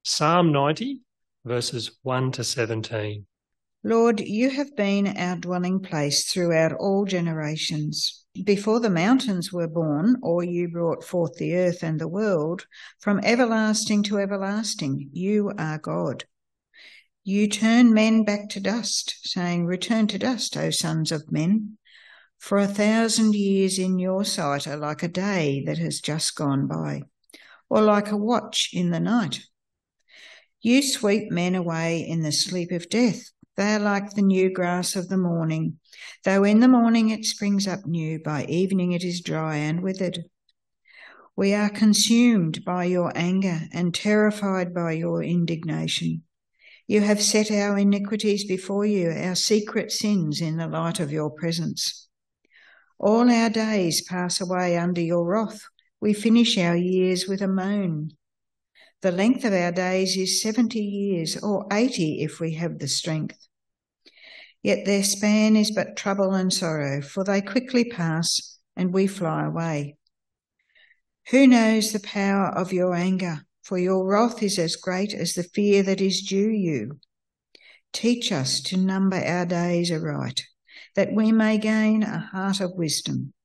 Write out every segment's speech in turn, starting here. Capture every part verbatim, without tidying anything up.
Psalm ninety, verses one to seventeen. Lord, you have been our dwelling place throughout all generations. Before the mountains were born, or you brought forth the earth and the world, from everlasting to everlasting, you are God. You turn men back to dust, saying, "Return to dust, O sons of men." For a thousand years in your sight are like a day that has just gone by, or like a watch in the night. You sweep men away in the sleep of death. They are like the new grass of the morning. Though in the morning it springs up new, by evening it is dry and withered. We are consumed by your anger and terrified by your indignation. You have set our iniquities before you, our secret sins in the light of your presence. All our days pass away under your wrath. We finish our years with a moan. The length of our days is seventy years, or eighty if we have the strength. Yet their span is but trouble and sorrow, for they quickly pass and we fly away. Who knows the power of your anger? For your wrath is as great as the fear that is due you. Teach us to number our days aright, that we may gain a heart of wisdom.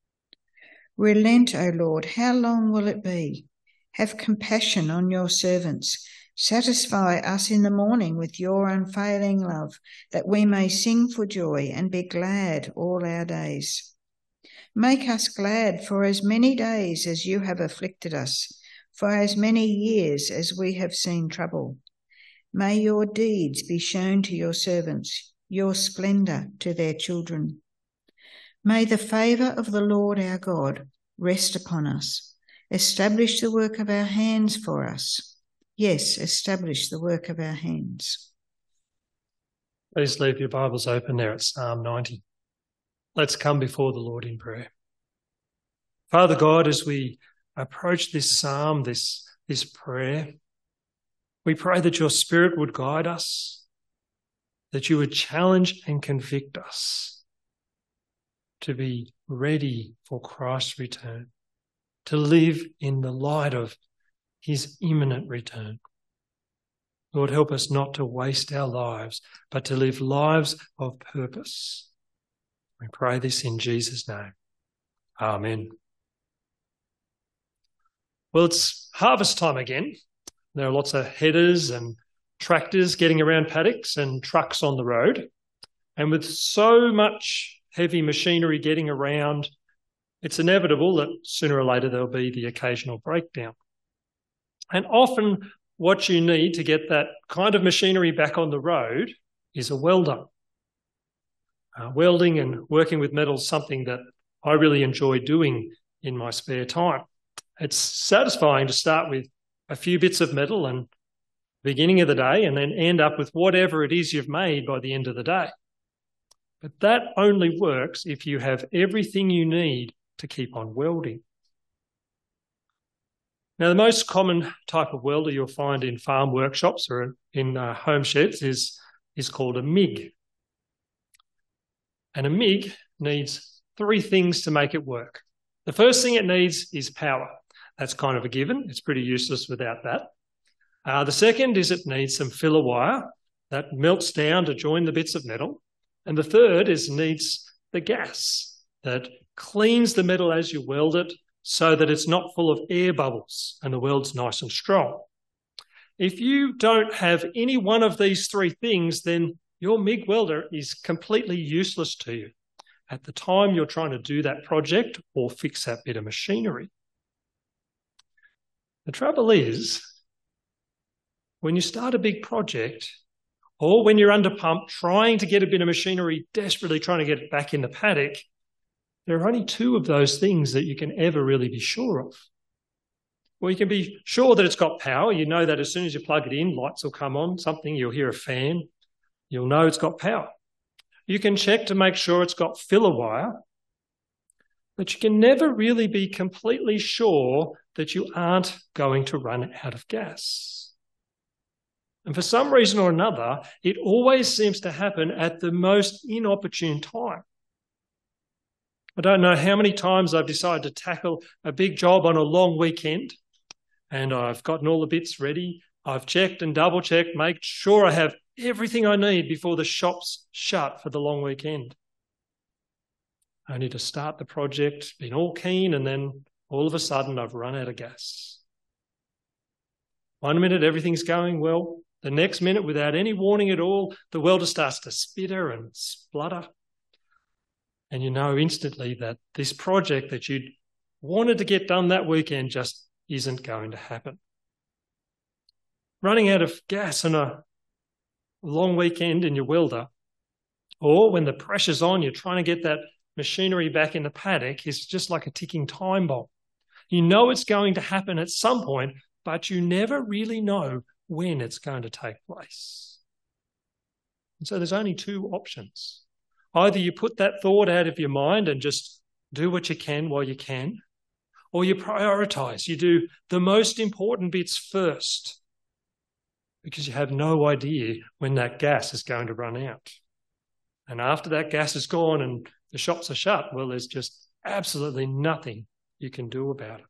Relent, O Lord, how long will it be? Have compassion on your servants. Satisfy us in the morning with your unfailing love, that we may sing for joy and be glad all our days. Make us glad for as many days as you have afflicted us, for as many years as we have seen trouble. May your deeds be shown to your servants, your splendour to their children. May the favour of the Lord our God rest upon us. Establish the work of our hands for us. Yes, establish the work of our hands. Please leave your Bibles open there at Psalm ninety. Let's come before the Lord in prayer. Father God, as we approach this psalm, this, this prayer, we pray that your Spirit would guide us, that you would challenge and convict us to be ready for Christ's return, to live in the light of his imminent return. Lord, help us not to waste our lives, but to live lives of purpose. We pray this in Jesus' name. Amen. Well, it's harvest time again. There are lots of headers and tractors getting around paddocks and trucks on the road. And with so much heavy machinery getting around, it's inevitable that sooner or later there'll be the occasional breakdown. And often what you need to get that kind of machinery back on the road is a welder. Uh, welding and working with metal is something that I really enjoy doing in my spare time. It's satisfying to start with a few bits of metal and beginning of the day and then end up with whatever it is you've made by the end of the day. But that only works if you have everything you need to keep on welding. Now, the most common type of welder you'll find in farm workshops or in uh, home sheds is, is called a MIG. And a MIG needs three things to make it work. The first thing it needs is power. That's kind of a given. It's pretty useless without that. Uh, the second is it needs some filler wire that melts down to join the bits of metal. And the third is it needs the gas that cleans the metal as you weld it so that it's not full of air bubbles and the weld's nice and strong. If you don't have any one of these three things, then your MIG welder is completely useless to you at the time you're trying to do that project or fix that bit of machinery. The trouble is, when you start a big project or when you're under pump trying to get a bit of machinery, desperately trying to get it back in the paddock, there are only two of those things that you can ever really be sure of. Well, you can be sure that it's got power. You know that as soon as you plug it in, lights will come on, something, you'll hear a fan. You'll know it's got power. You can check to make sure it's got filler wire, but you can never really be completely sure that you aren't going to run out of gas. And for some reason or another, it always seems to happen at the most inopportune time. I don't know how many times I've decided to tackle a big job on a long weekend and I've gotten all the bits ready. I've checked and double-checked, made sure I have everything I need before the shops shut for the long weekend. Only to start the project, been all keen, and then all of a sudden I've run out of gas. One minute everything's going well. The next minute, without any warning at all, the welder starts to spitter and splutter. And you know instantly that this project that you'd wanted to get done that weekend just isn't going to happen. Running out of gas on a long weekend in your welder, or when the pressure's on, you're trying to get that machinery back in the paddock, is just like a ticking time bomb. You know it's going to happen at some point, but you never really know when it's going to take place. And so there's only two options. Either you put that thought out of your mind and just do what you can while you can, or you prioritise. You do the most important bits first because you have no idea when that gas is going to run out. And after that gas is gone and the shops are shut, well, there's just absolutely nothing you can do about it.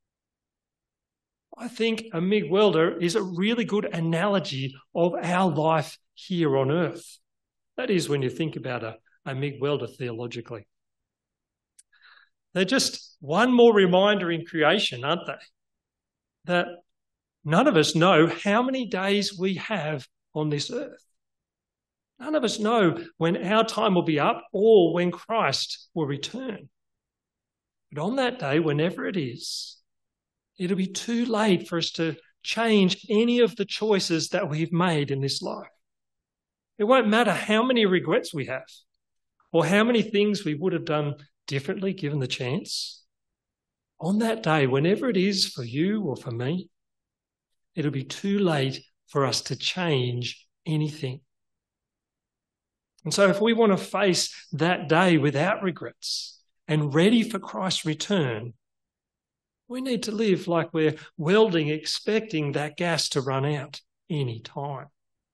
I think a M I G welder is a really good analogy of our life here on earth. That is, when you think about a, a M I G welder theologically. They're just one more reminder in creation, aren't they? That none of us know how many days we have on this earth. None of us know when our time will be up or when Christ will return. But on that day, whenever it is, it'll be too late for us to change any of the choices that we've made in this life. It won't matter how many regrets we have or how many things we would have done differently given the chance. On that day, whenever it is for you or for me, it'll be too late for us to change anything. And so if we want to face that day without regrets and ready for Christ's return, we need to live like we're welding, expecting that gas to run out any time.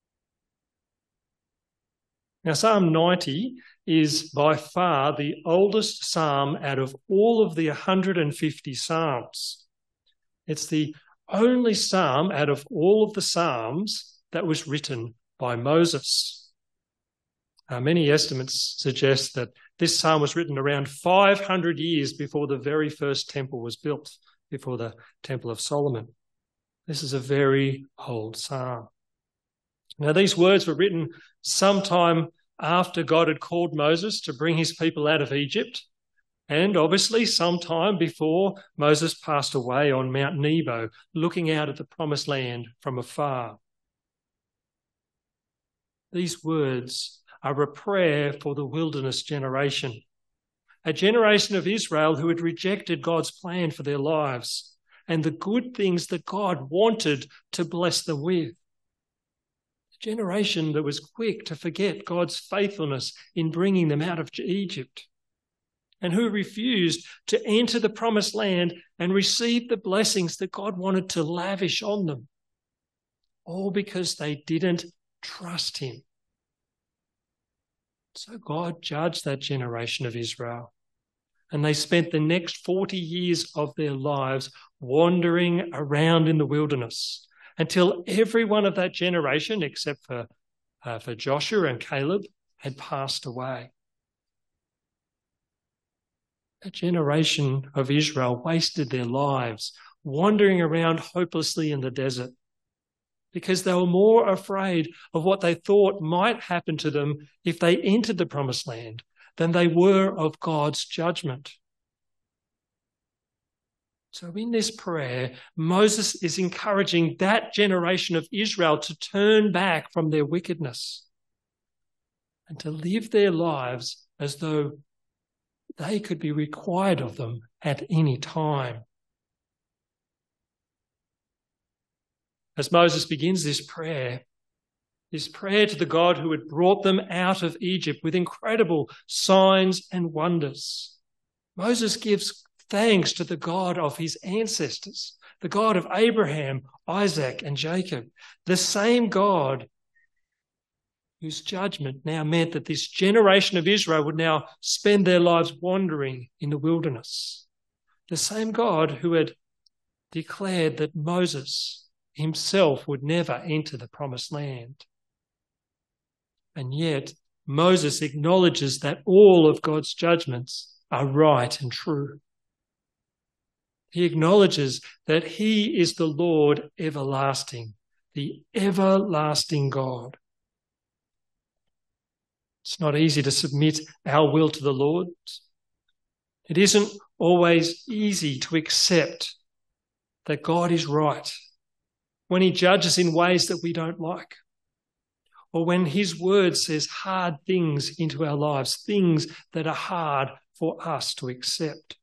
Now, Psalm ninety is by far the oldest psalm out of all of the one hundred fifty psalms. It's the only psalm out of all of the psalms that was written by Moses. Uh, many estimates suggest that this psalm was written around five hundred years before the very first temple was built, before the Temple of Solomon. This is a very old psalm. Now, these words were written sometime after God had called Moses to bring his people out of Egypt, and obviously sometime before Moses passed away on Mount Nebo, looking out at the promised land from afar. These words are a prayer for the wilderness generation, a generation of Israel who had rejected God's plan for their lives and the good things that God wanted to bless them with. A generation that was quick to forget God's faithfulness in bringing them out of Egypt and who refused to enter the promised land and receive the blessings that God wanted to lavish on them, all because they didn't trust him. So God judged that generation of Israel, and they spent the next forty years of their lives wandering around in the wilderness until every one of that generation, except for, uh, for Joshua and Caleb, had passed away. That generation of Israel wasted their lives wandering around hopelessly in the desert, because they were more afraid of what they thought might happen to them if they entered the promised land than they were of God's judgment. So in this prayer, Moses is encouraging that generation of Israel to turn back from their wickedness and to live their lives as though they could be required of them at any time. As Moses begins this prayer, this prayer to the God who had brought them out of Egypt with incredible signs and wonders, Moses gives thanks to the God of his ancestors, the God of Abraham, Isaac, and Jacob, the same God whose judgment now meant that this generation of Israel would now spend their lives wandering in the wilderness, the same God who had declared that Moses himself would never enter the promised land. And yet Moses acknowledges that all of God's judgments are right and true. He acknowledges that he is the Lord everlasting, the everlasting God. It's not easy to submit our will to the Lord's. It isn't always easy to accept that God is right when he judges in ways that we don't like, or when his word says hard things into our lives, things that are hard for us to accept.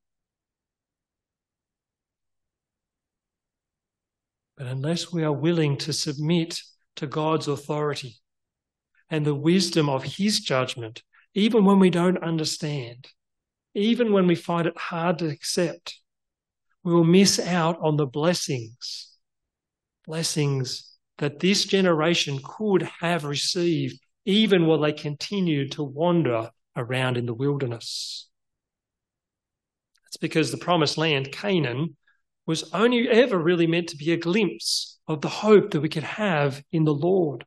But unless we are willing to submit to God's authority and the wisdom of his judgment, even when we don't understand, even when we find it hard to accept, we will miss out on the blessings, blessings that this generation could have received even while they continued to wander around in the wilderness. It's because the promised land, Canaan, was only ever really meant to be a glimpse of the hope that we could have in the Lord.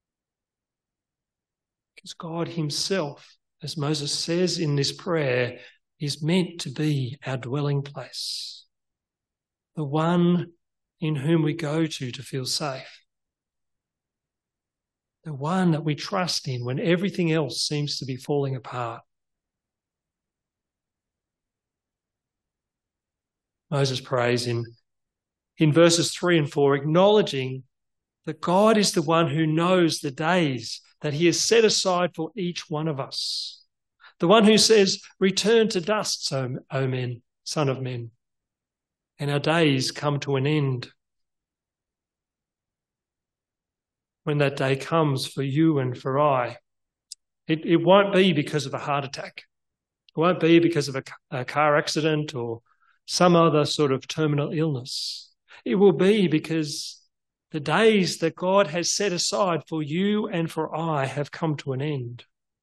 Because God himself, as Moses says in this prayer, is meant to be our dwelling place, the one in whom we go to to feel safe, the one that we trust in when everything else seems to be falling apart. Moses prays in, in verses three and four, acknowledging that God is the one who knows the days that he has set aside for each one of us. The one who says, return to dust, O, o men, son of men, and our days come to an end. When that day comes for you and for I, it, it won't be because of a heart attack. It won't be because of a, a car accident or some other sort of terminal illness. It will be because the days that God has set aside for you and for I have come to an end.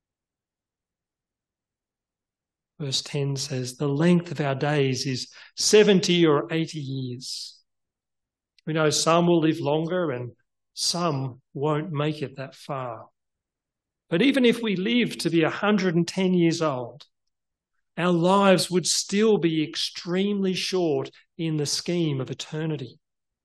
Verse ten says, the length of our days is seventy or eighty years. We know some will live longer and some won't make it that far. But even if we live to be one hundred ten years old, our lives would still be extremely short in the scheme of eternity.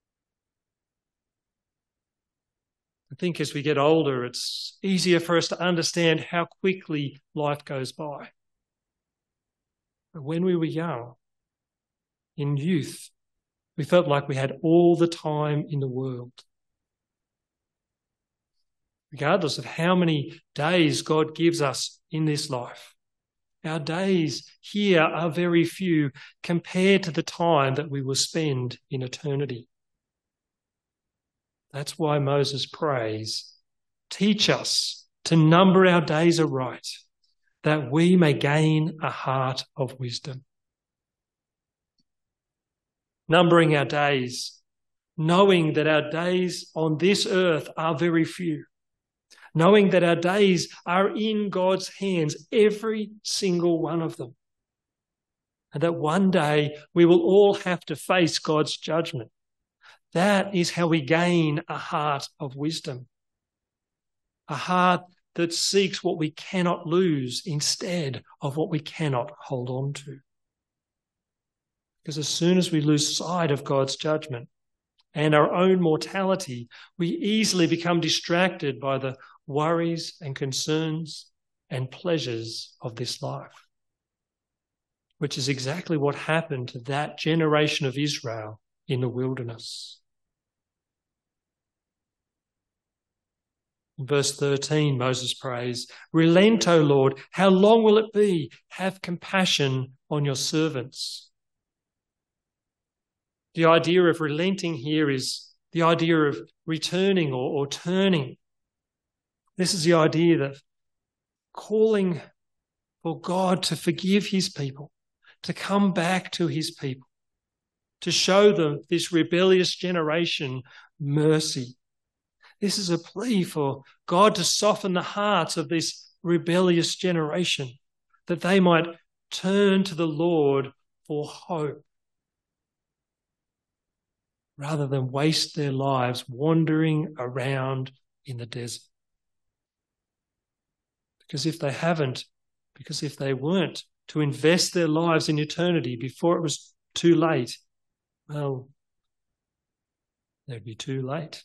I think as we get older, it's easier for us to understand how quickly life goes by. But when we were young, in youth, we felt like we had all the time in the world. Regardless of how many days God gives us in this life, our days here are very few compared to the time that we will spend in eternity. That's why Moses prays, teach us to number our days aright, that we may gain a heart of wisdom. Numbering our days, knowing that our days on this earth are very few, knowing that our days are in God's hands, every single one of them, and that one day we will all have to face God's judgment. That is how we gain a heart of wisdom, a heart that seeks what we cannot lose instead of what we cannot hold on to. Because as soon as we lose sight of God's judgment and our own mortality, we easily become distracted by the worries and concerns and pleasures of this life, which is exactly what happened to that generation of Israel in the wilderness. In verse thirteen, Moses prays, relent, O Lord, how long will it be? Have compassion on your servants. The idea of relenting here is the idea of returning or, or turning. This is the idea that calling for God to forgive his people, to come back to his people, to show them, this rebellious generation, mercy. This is a plea for God to soften the hearts of this rebellious generation, that they might turn to the Lord for hope. rather than waste their lives wandering around in the desert. Because if they haven't, because if they weren't to invest their lives in eternity before it was too late, well, they'd be too late.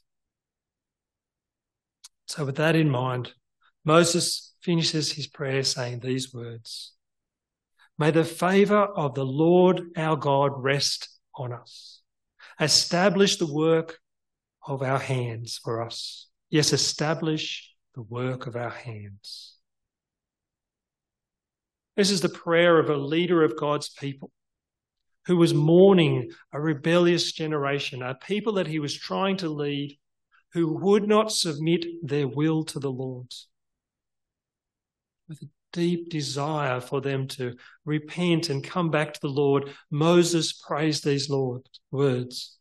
So with that in mind, Moses finishes his prayer saying these words: "May the favour of the Lord our God rest on us. Establish the work of our hands for us. Yes, establish the work of our hands." This is the prayer of a leader of God's people who was mourning a rebellious generation, a people that he was trying to lead who would not submit their will to the Lord. With a deep desire for them to repent and come back to the Lord, Moses prays these Lord words.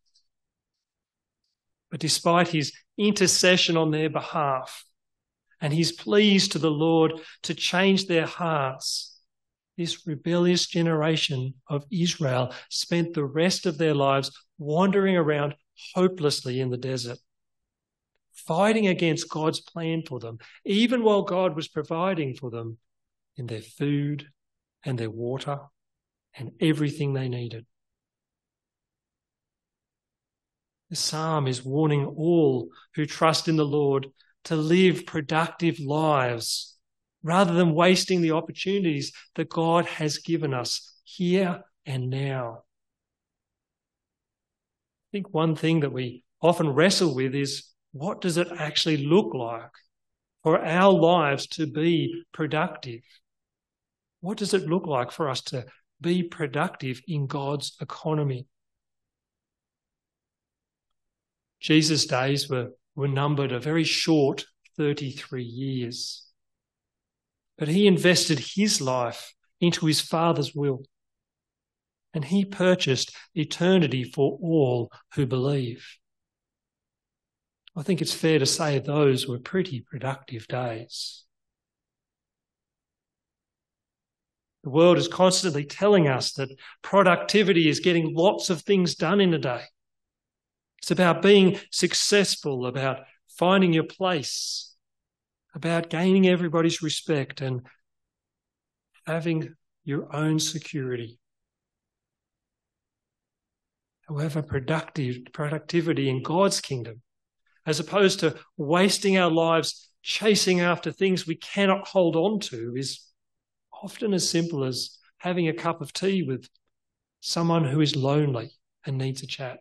But despite his intercession on their behalf and his pleas to the Lord to change their hearts, this rebellious generation of Israel spent the rest of their lives wandering around hopelessly in the desert, fighting against God's plan for them, even while God was providing for them in their food and their water and everything they needed. The psalm is warning all who trust in the Lord to live productive lives rather than wasting the opportunities that God has given us here and now. I think one thing that we often wrestle with is, what does it actually look like for our lives to be productive? What does it look like for us to be productive in God's economy? Jesus' days were, were numbered a very short thirty-three years. But he invested his life into his Father's will, and he purchased eternity for all who believe. I think it's fair to say those were pretty productive days. The world is constantly telling us that productivity is getting lots of things done in a day. It's about being successful, about finding your place, about gaining everybody's respect and having your own security. However, productive productivity in God's kingdom, as opposed to wasting our lives chasing after things we cannot hold on to, is often as simple as having a cup of tea with someone who is lonely and needs a chat.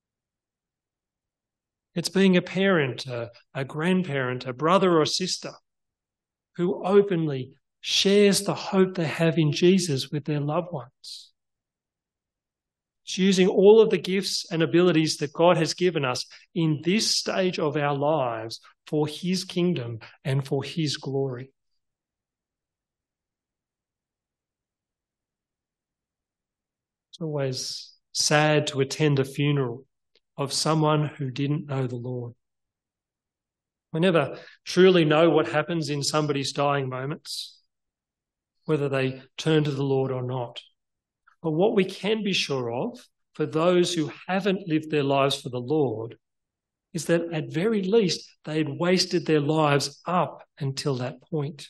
It's being a parent, a, a grandparent, a brother or sister who openly shares the hope they have in Jesus with their loved ones. It's using all of the gifts and abilities that God has given us in this stage of our lives for his kingdom and for his glory. It's always sad to attend a funeral of someone who didn't know the Lord. We never truly know what happens in somebody's dying moments, whether they turn to the Lord or not. But what we can be sure of for those who haven't lived their lives for the Lord is that at very least they had wasted their lives up until that point.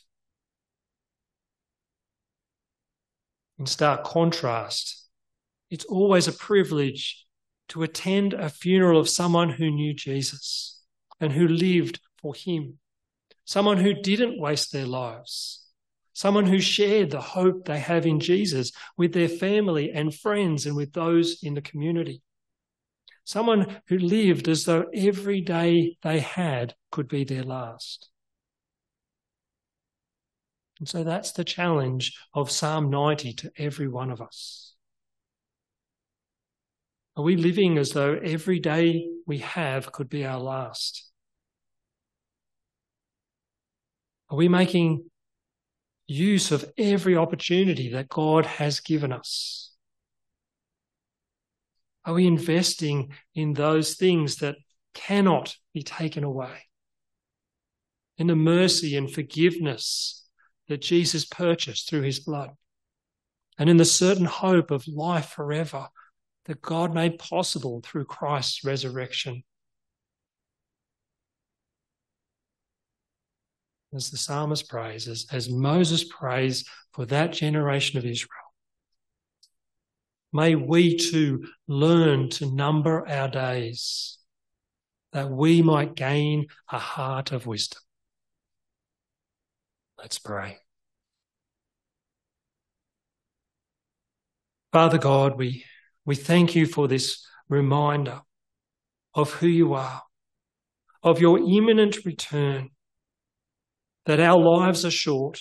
In stark contrast, it's always a privilege to attend a funeral of someone who knew Jesus and who lived for him, someone who didn't waste their lives, someone who shared the hope they have in Jesus with their family and friends and with those in the community, someone who lived as though every day they had could be their last. And so that's the challenge of Psalm ninety to every one of us. Are we living as though every day we have could be our last? Are we making use of every opportunity that God has given us? Are we investing in those things that cannot be taken away? In the mercy and forgiveness that Jesus purchased through his blood, and in the certain hope of life forever that God made possible through Christ's resurrection. As the psalmist prays, as, as Moses prays for that generation of Israel, may we too learn to number our days, that we might gain a heart of wisdom. Let's pray. Father God, we, we thank you for this reminder of who you are, of your imminent return, that our lives are short,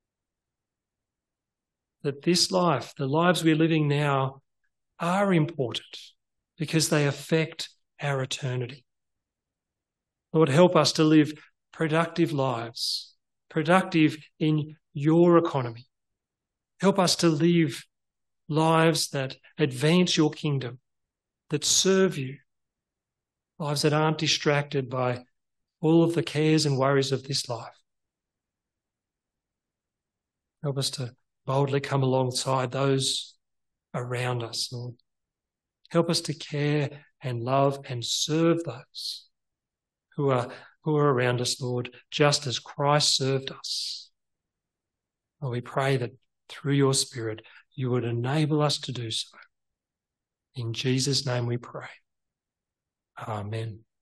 that this life, the lives we're living now, are important because they affect our eternity. Lord, help us to live productive lives, productive in your economy. Help us to live lives that advance your kingdom, that serve you, lives that aren't distracted by all of the cares and worries of this life. Help us to boldly come alongside those around us, Lord. Help us to care and love and serve those who are, who are around us, Lord, just as Christ served us. Lord, we pray that through your Spirit, you would enable us to do so. In Jesus' name we pray. Amen.